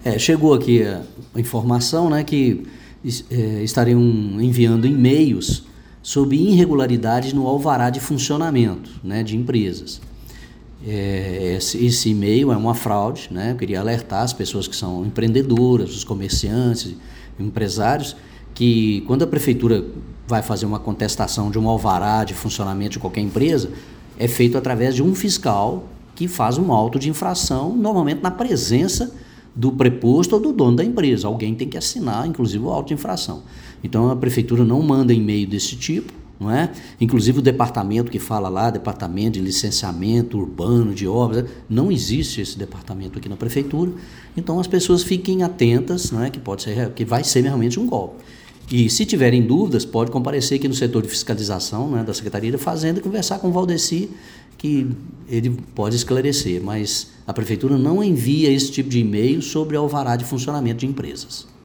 Chegou aqui a informação, né, que estariam enviando e-mails sobre irregularidades no alvará de funcionamento, né, de empresas. Esse e-mail é uma fraude, né? Eu queria alertar as pessoas que são empreendedoras, os comerciantes, empresários, que quando a prefeitura vai fazer uma contestação de um alvará de funcionamento de qualquer empresa, é feito através de um fiscal que faz um auto de infração, normalmente na presença do preposto ou do dono da empresa. Alguém tem que assinar, inclusive, o auto de infração. Então, a prefeitura não manda e-mail desse tipo, não é? Inclusive o departamento que fala lá, departamento de licenciamento urbano, de obras, não existe esse departamento aqui na prefeitura. Então, as pessoas fiquem atentas, não é? Que vai ser realmente um golpe. E se tiverem dúvidas, pode comparecer aqui no setor de fiscalização, né, da Secretaria da Fazenda e conversar com o Valdeci, que ele pode esclarecer. Mas a prefeitura não envia esse tipo de e-mail sobre alvará de funcionamento de empresas.